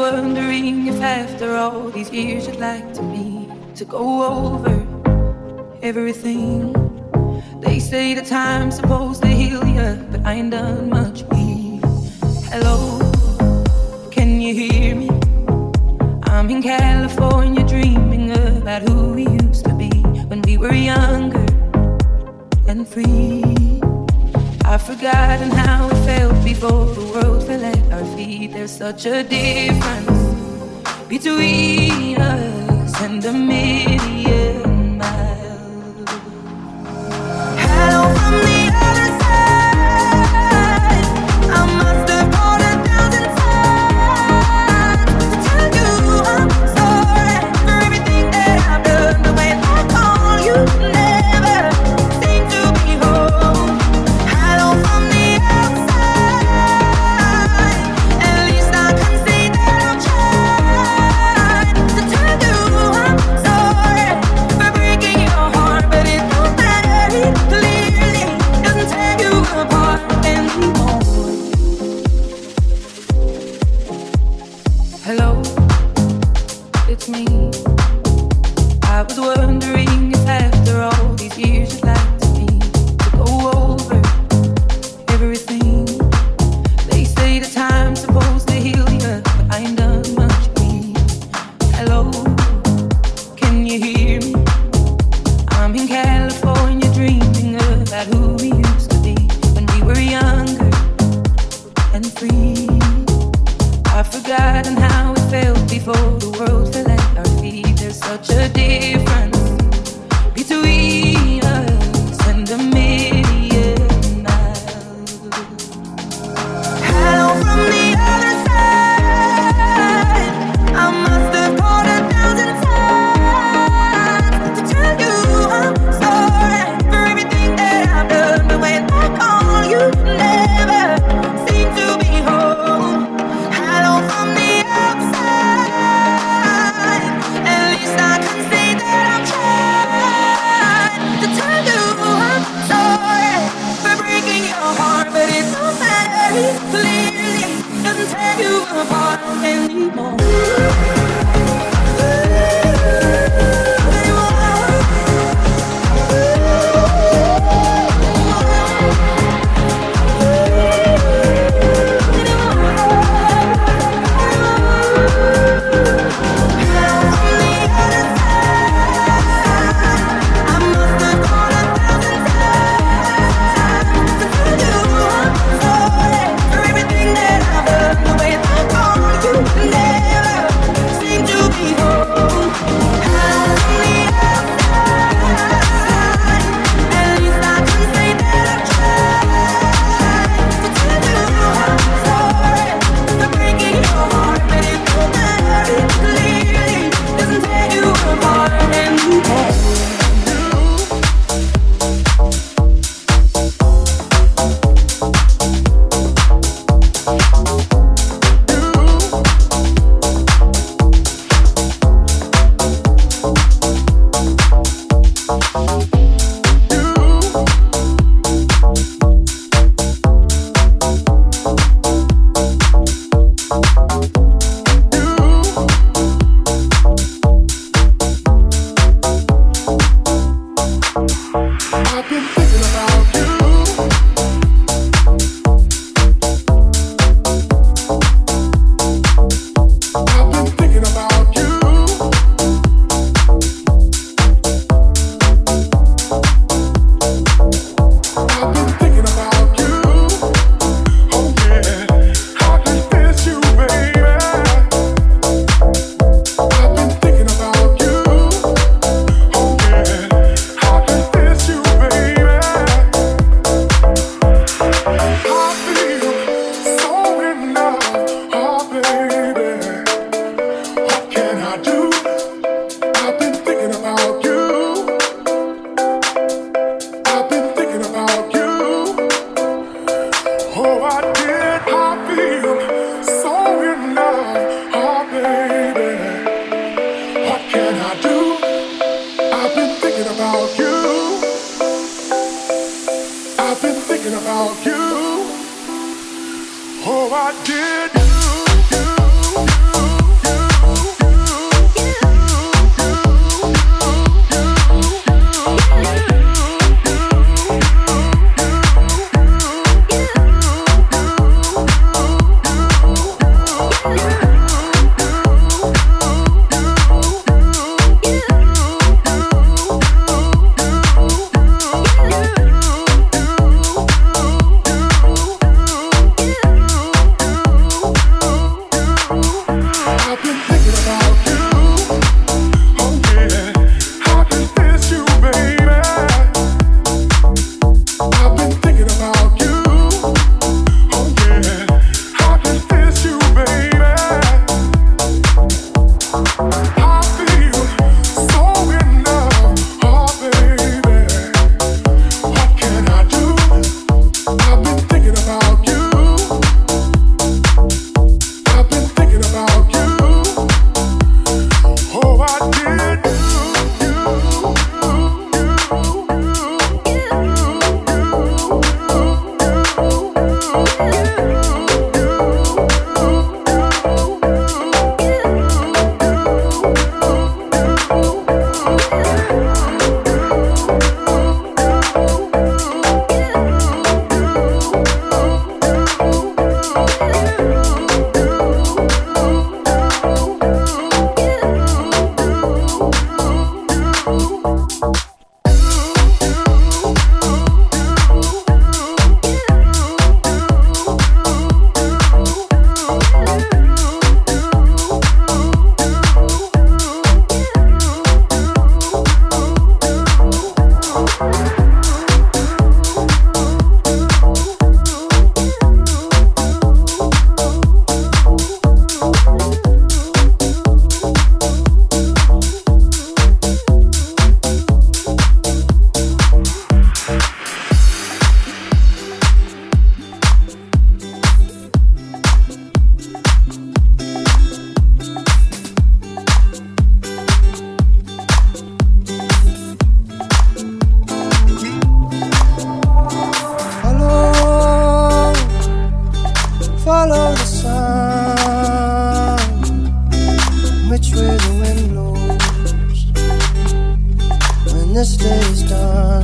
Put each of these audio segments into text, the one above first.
wondering if after all these years you'd like to me to go over everything. They say the time's supposed to heal ya, but I ain't done much healing. Hello, can you hear me? I'm in California dreaming about who we used to be when we were younger and free. I've forgotten how it felt before the world fell at our feet. There's such a difference between us and a million miles. Hello from the other side. I must have called 1,000 times to tell you I'm sorry for everything that I've done. The way I call you never seem to be home. Hello from the outside. At least I can say that I'm trying to tell you I'm sorry for breaking your heart, but it don't matter. It clearly doesn't tear you apart anymore. Hello, it's me. I was wondering if after all these years you'd like to me to go over everything. They say the time's supposed to heal ya, but I ain't done much healing. Hello, can you hear me? I'm in California dreaming about who we used to be when we were younger and free. I've forgotten how it felt before the world fell at our feet. There's such a difference between us and a million miles. Hello from the other side. I must have called 1,000 times to tell you I'm sorry for everything that I've done. But when I call you never seem to be home. Hello from the outside. At least I can say that I'm trying to tell you I'm sorry for breaking your heart, but it don't matter. It clearly doesn't tear you apart anymore. Oh, I did you. the wind blows when this day is done.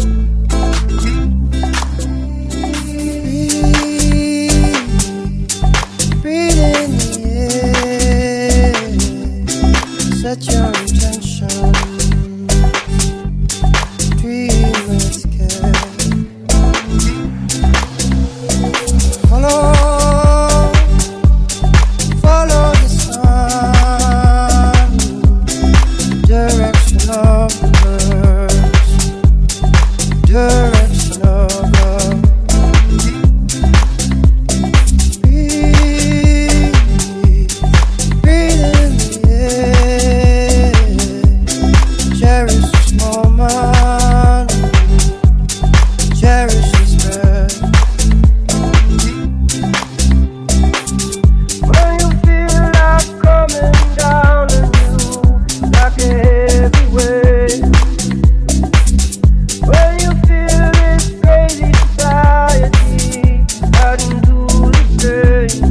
Breathe in the air, set your intention, dream with care. Follow the sun, direction of the birds, direction of love. Breathe in the air, cherish this moment, cherish this breath. When you feel like coming down on you like a heavy weight, when you feel this crazy society adding to the pain,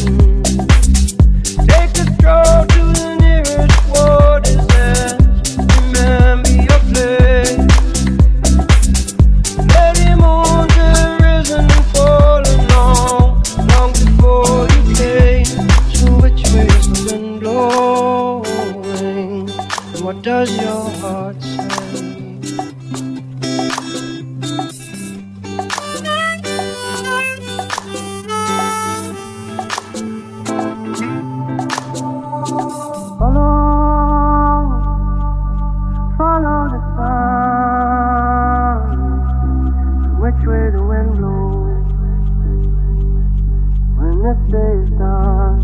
take a stroll to the nearest water's edge, remember your place. Many moons have risen and fallen long before you came. So which way is the wind blowing? And what does your heart say? Follow the sun, which way the wind blows when this day is done.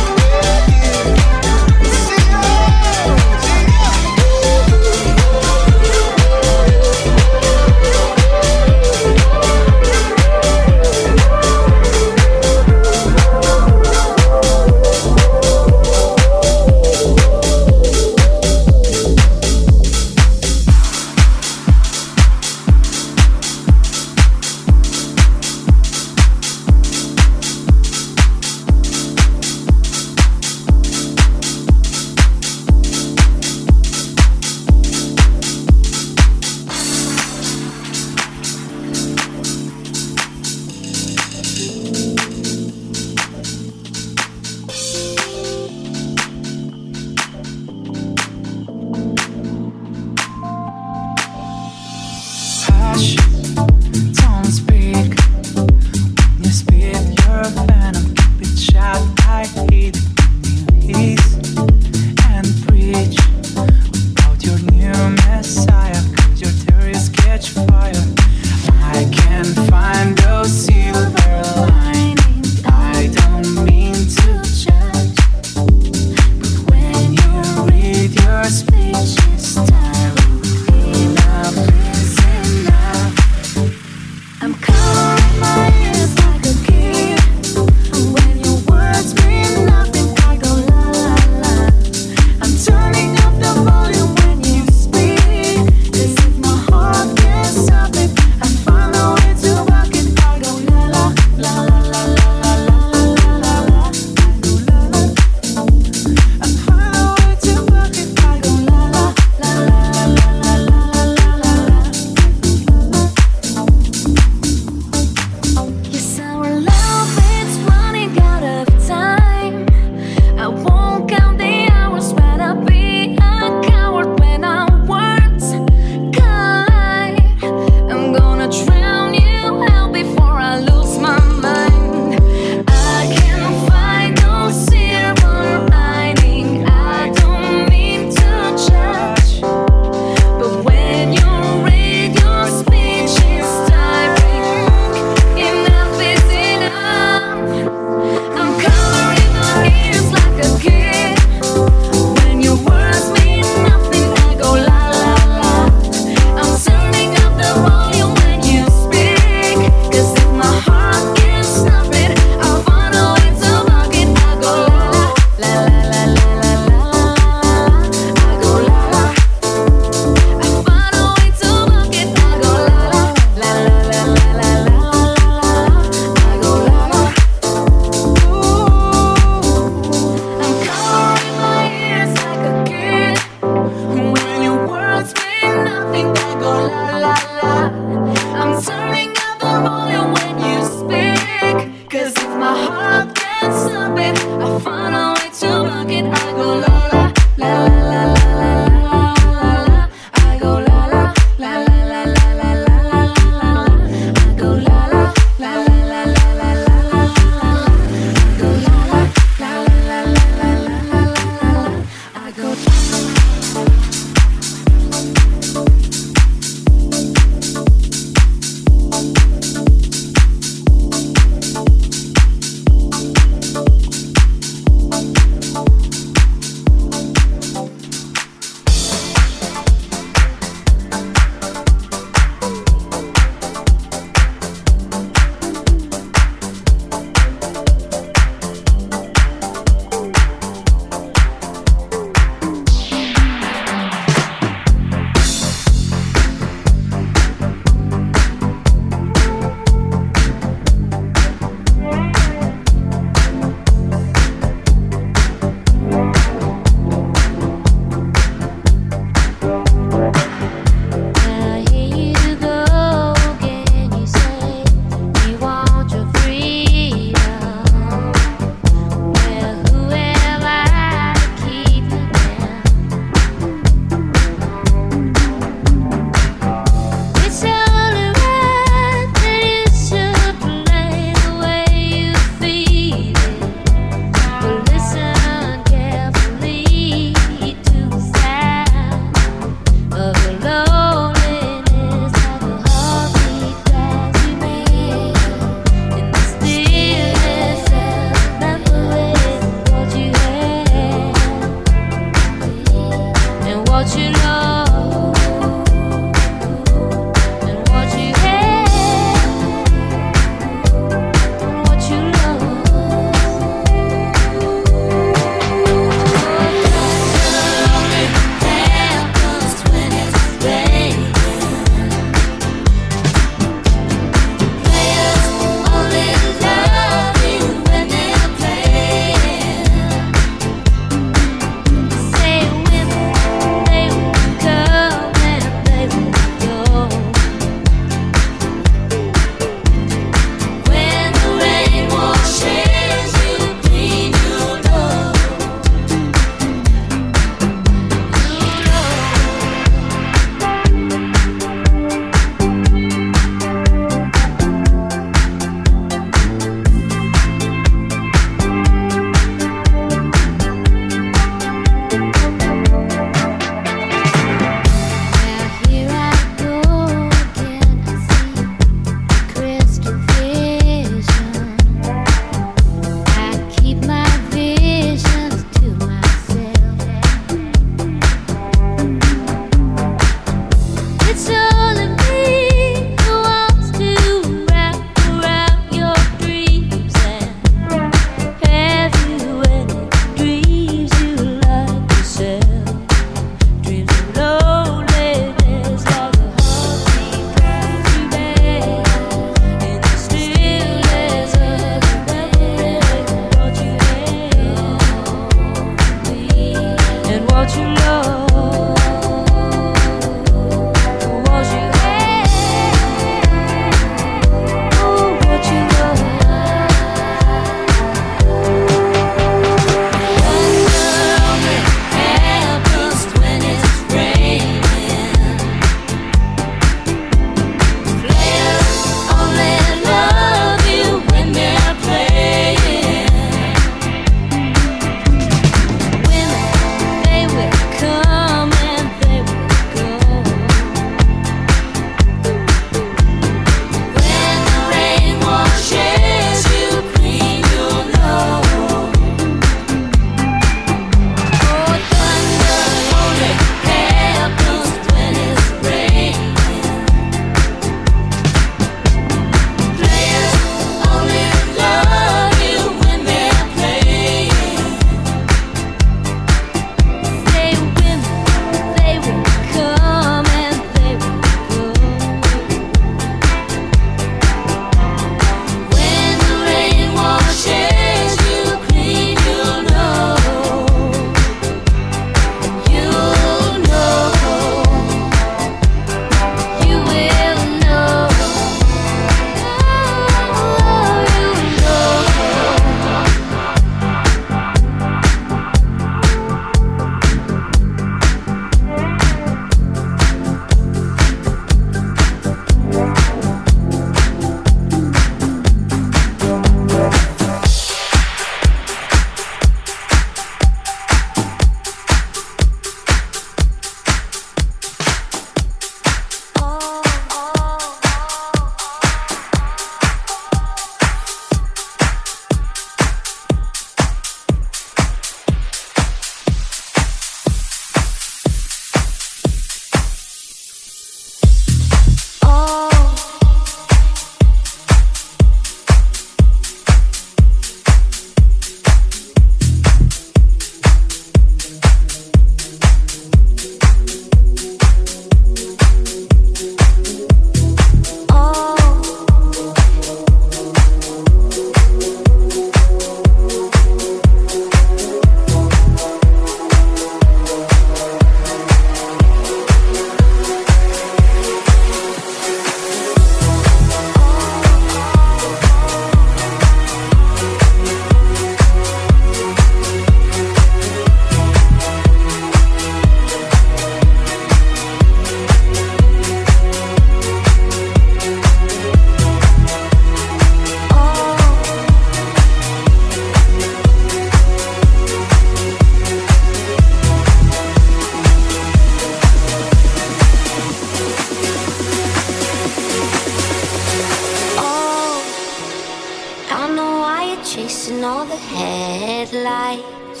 Don't know why you're chasing all the headlights.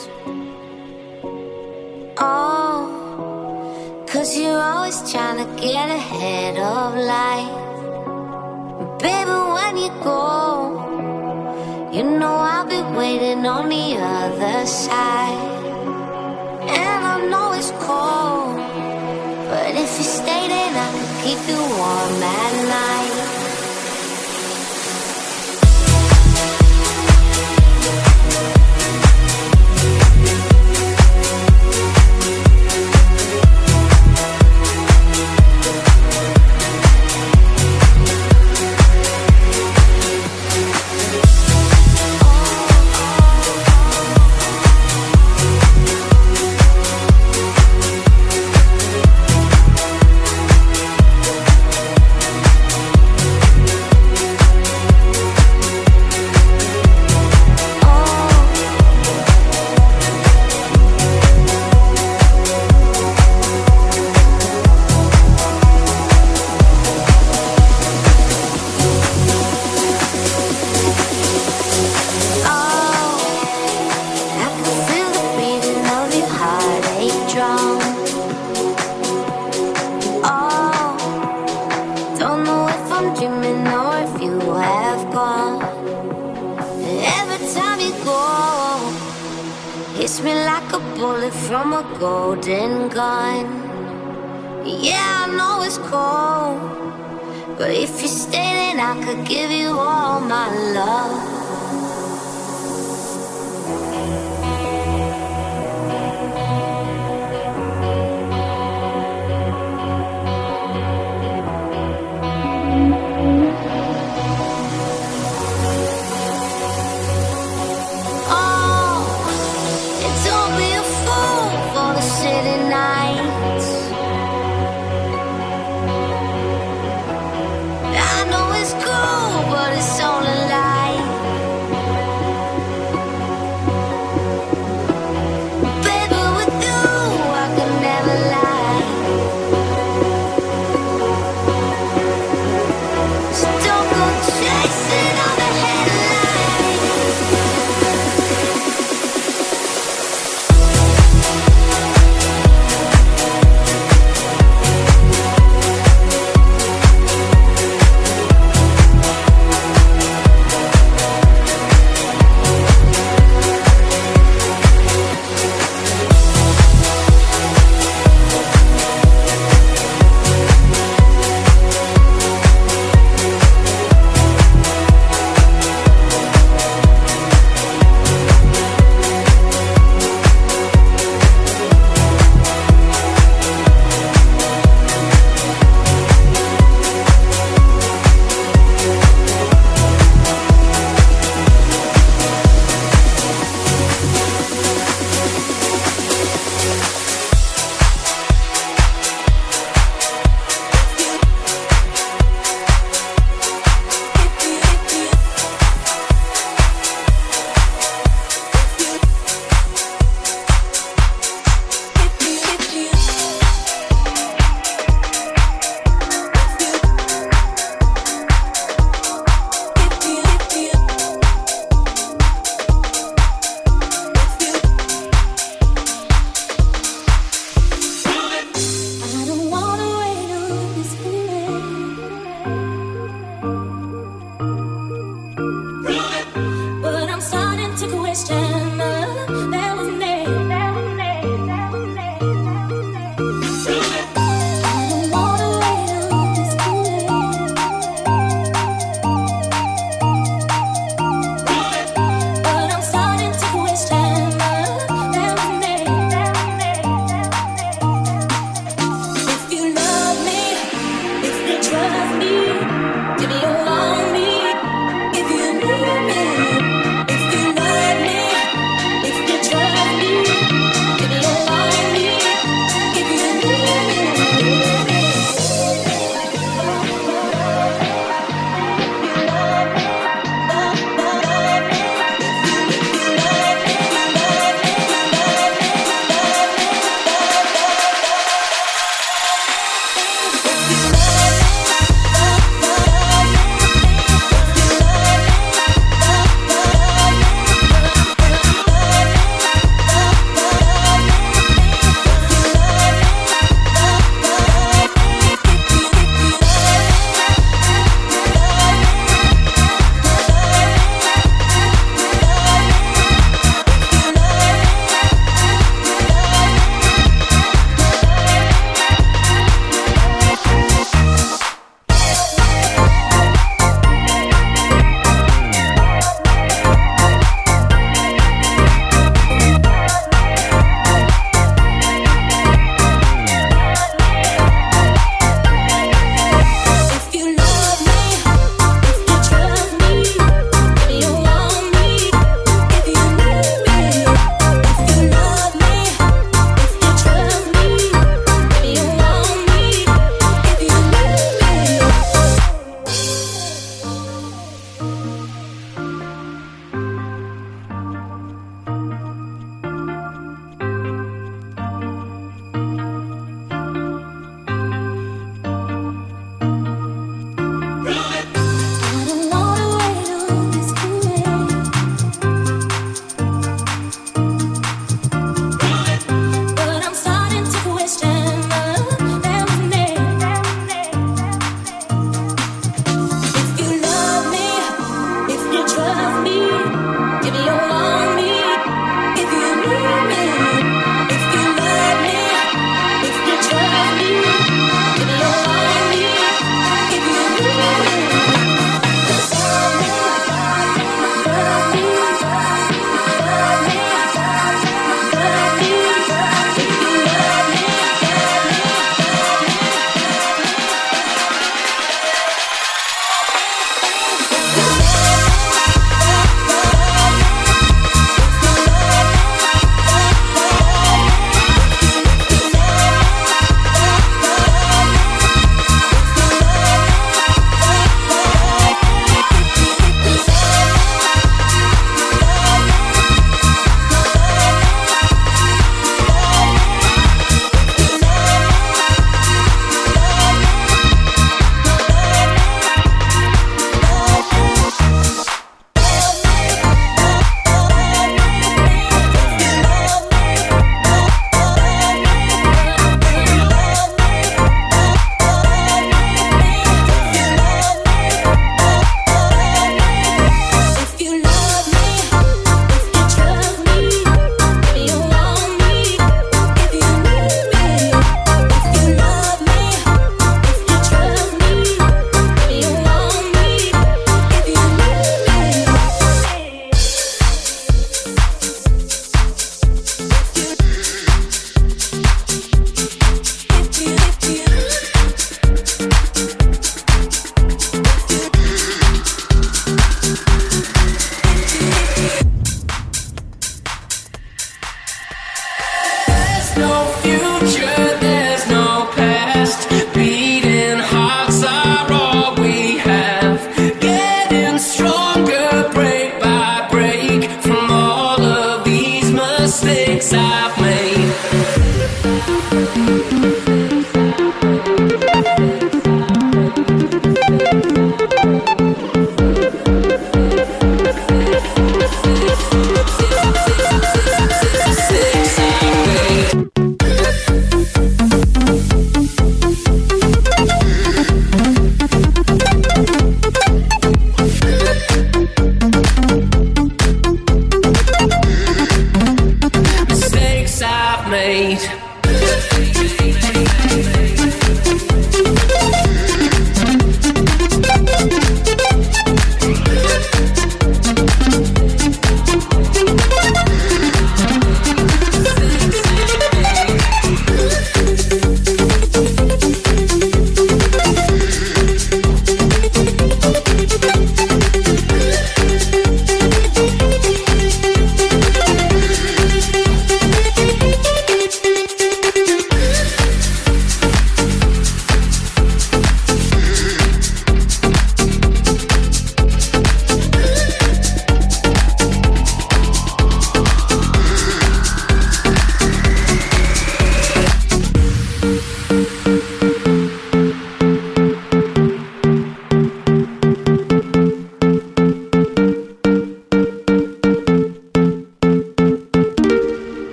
Oh, 'cause you're always trying to get ahead of life. Baby, when you go, you know I'll be waiting on the other side. And I know it's cold, but if you stay then I could keep you warm at night. Hits me like a bullet from a golden gun. Yeah, I know it's cold, but if you stay then I could give you all my love. I know it's cool, but it's all a lie.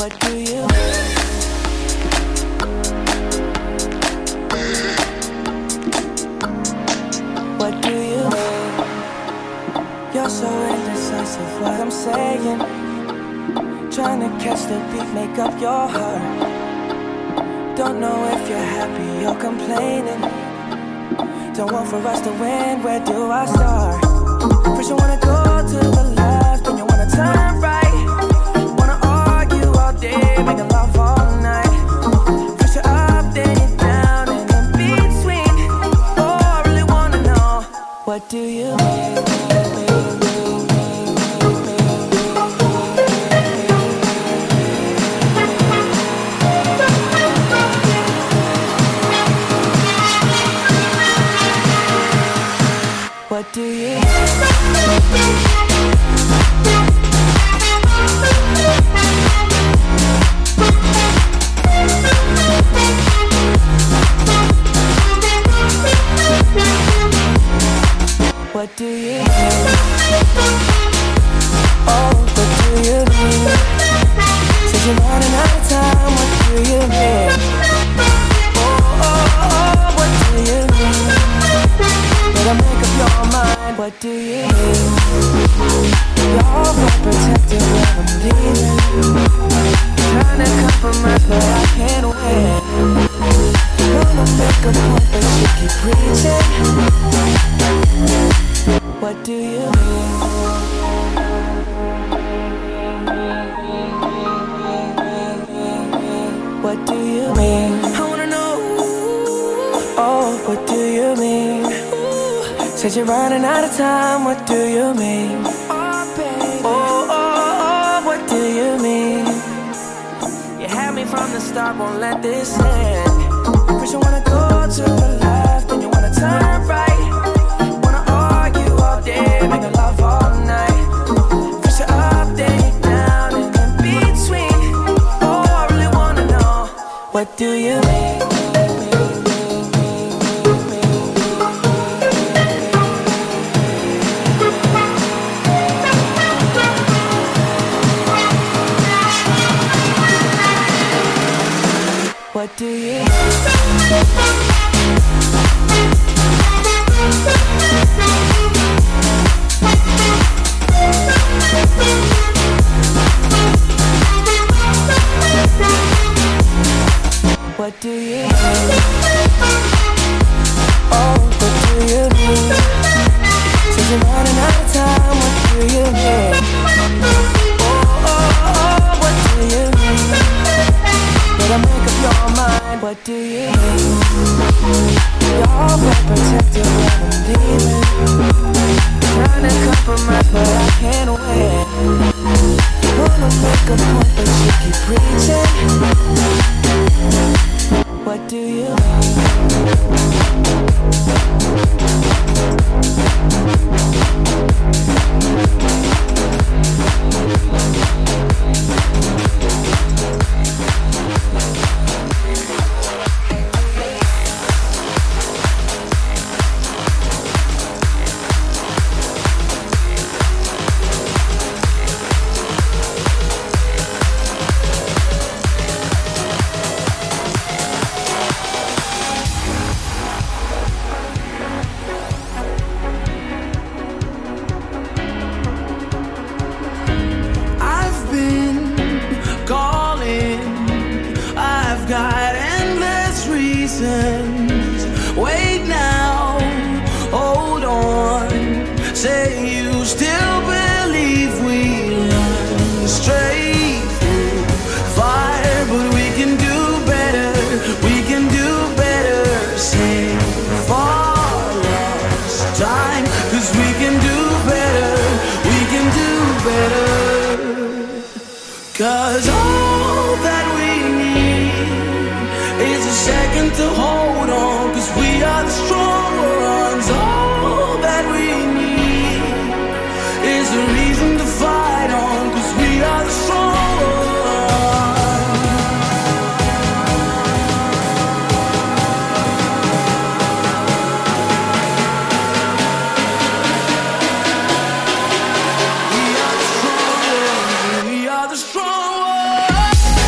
What do you? What do you? You're so indecisive. What I'm saying. Trying to catch the beat, make up your heart. Don't know if you're happy or complaining. Don't want for us to win. Where do I start? First you wanna go to the left, then you wanna turn right. Wanna argue all day, making love all night. First you're up, then you're down, and in between. Oh, I really wanna know, what do you mean? What do you? What do you mean? Oh, what do you mean? Said you're running out of time, what do you mean? Oh, what do you mean? Better make up your mind, what do you mean? You're all protected when I'm leaving. Trying to compromise, but I can't win. Wanna make a point, but you keep preaching. What do you mean? What do you mean? I wanna know. Oh, what do you mean? Said you're running out of time, what do you mean? Oh, baby. Oh, what do you mean? You had me from the start, won't let this end. First you wanna go to the left, then you wanna turn right. Wanna argue all day, make love all night. First you're up, then you're down, and in between. Oh, I really wanna know, what do you mean? What do you? What do you? Oh, what do you mean? Said you're running out of time, what do you mean? Oh, what do you mean? Better make up your mind, what do you mean? You're all protected when I'm leaving. Trying to compromise, but I can't win. Wanna make a point, but you keep preaching. What do you We are the strong ones.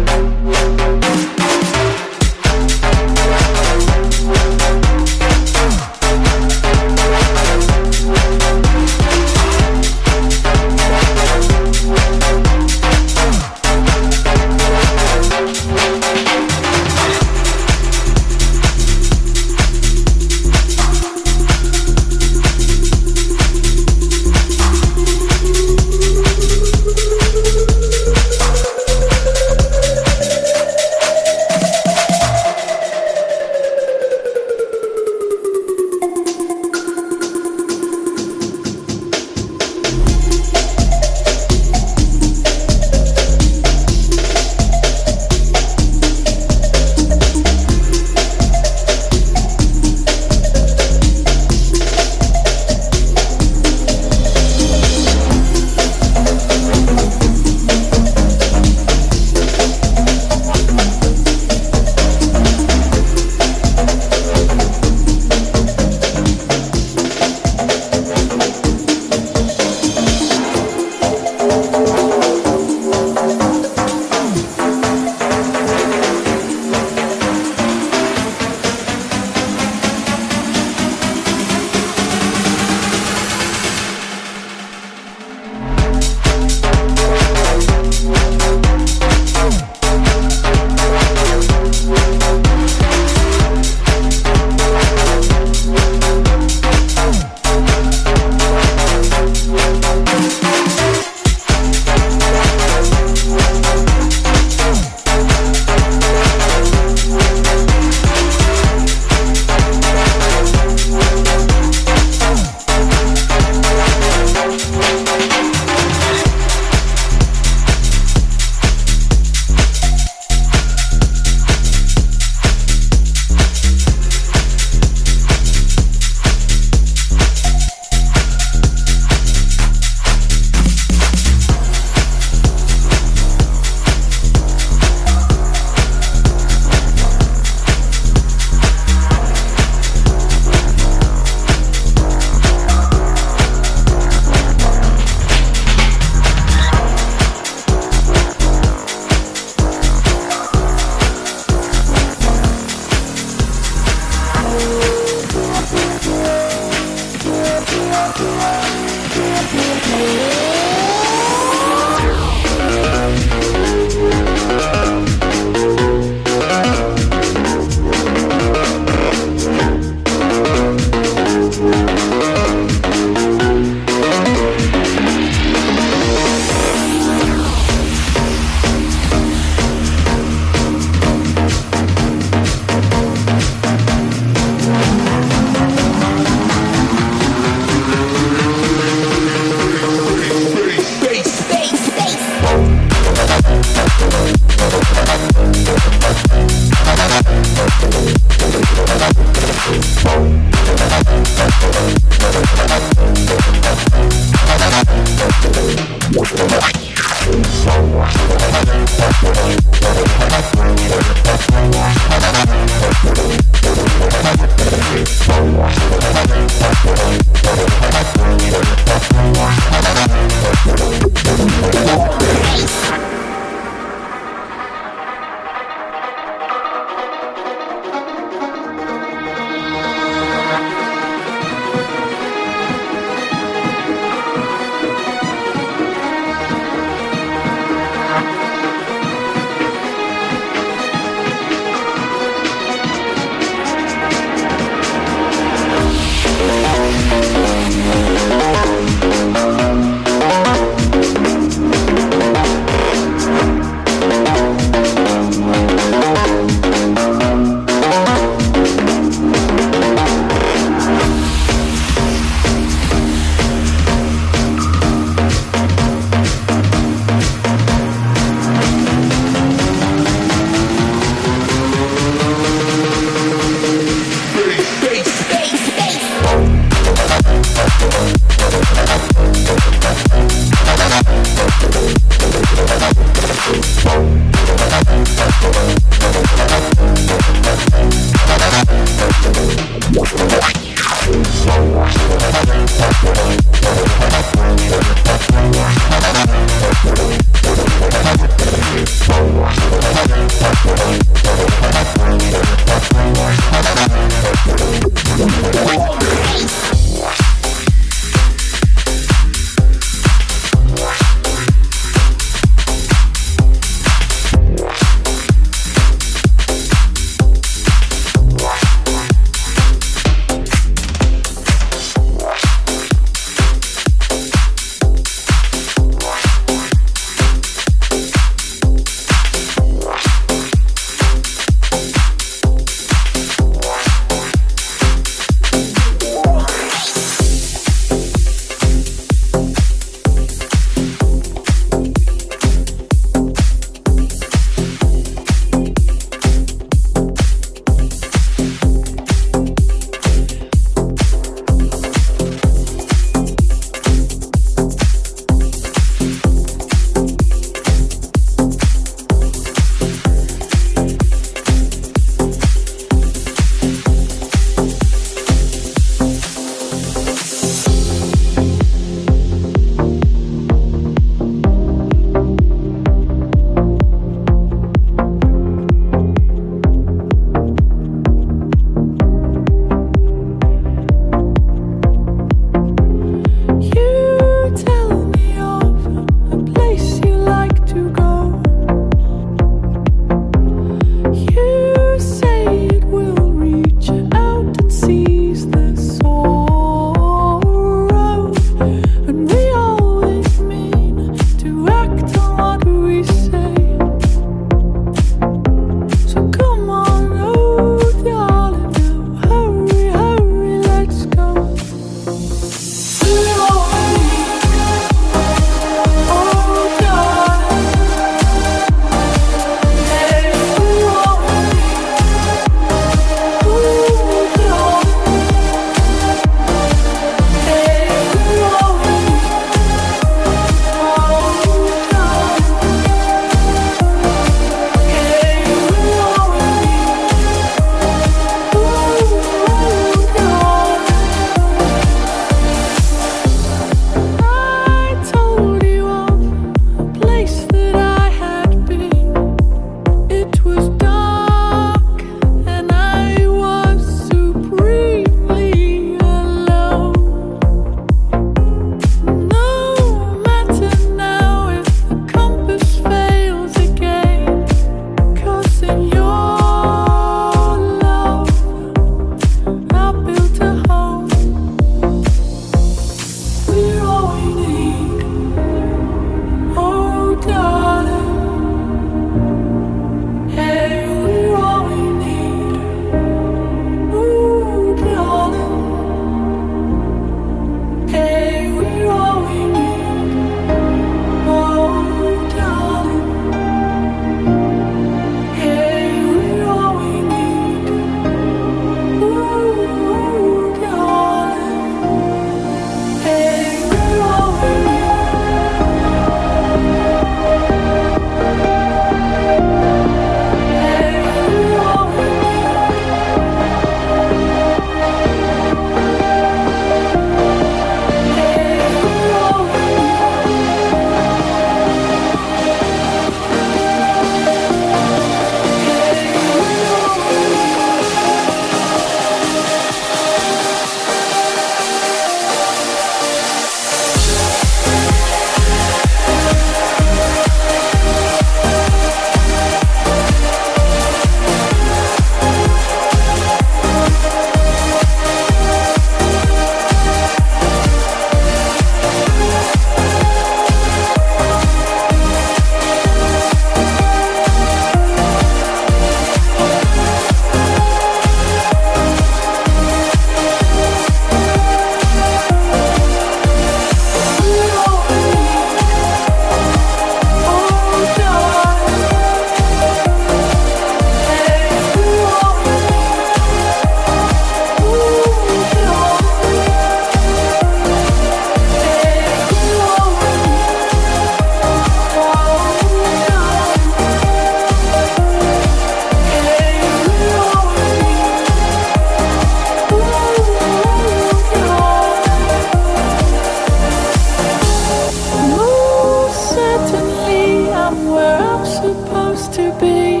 supposed to be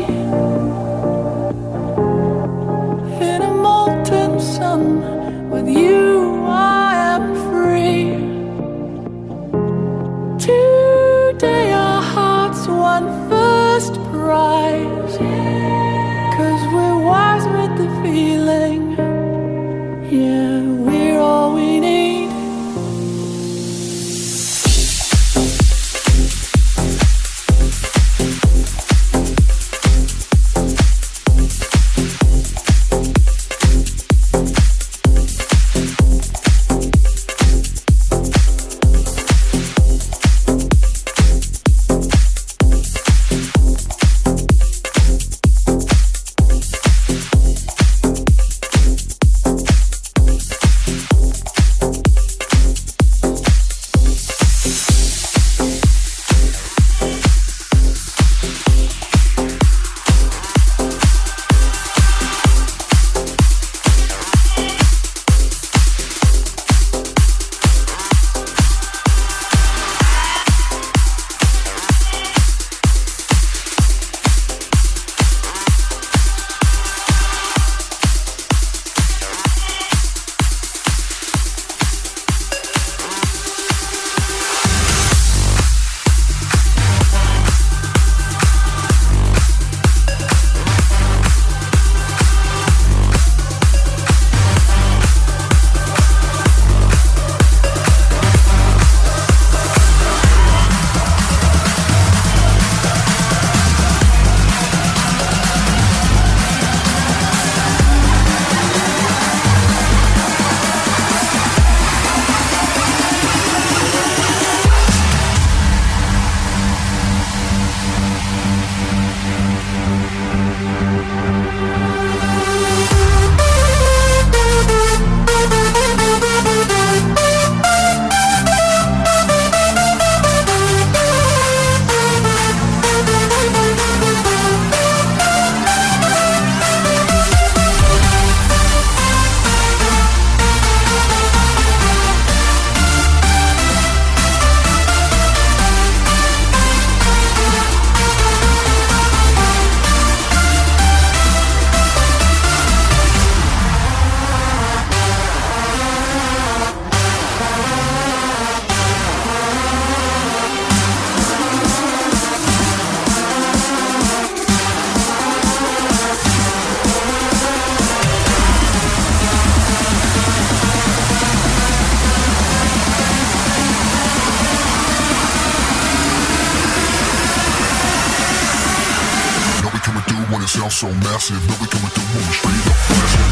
in a molten sun. With you I am free. Today our hearts won first prize, 'cause we're wise with the feeling. Yeah, we're all we need. Sound so massive, know we coming through when we straight up massive.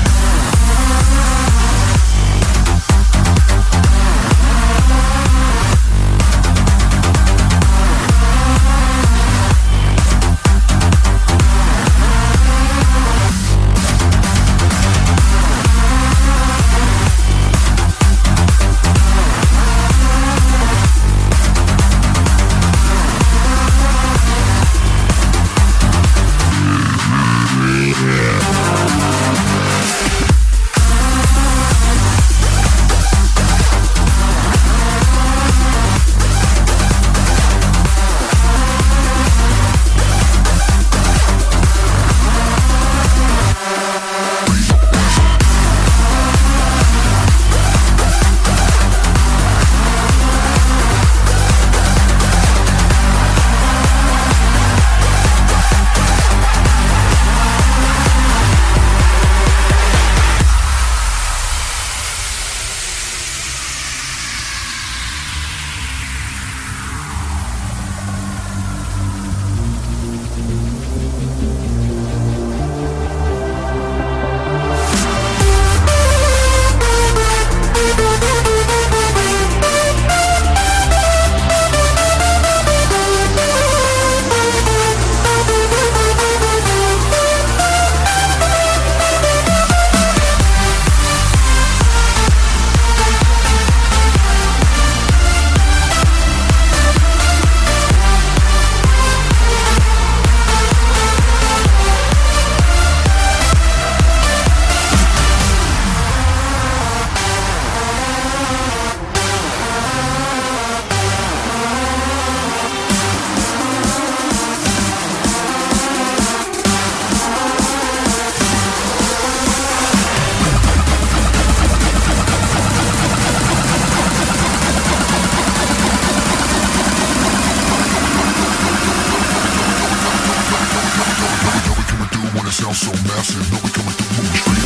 down so massive, no we coming through moving straight up.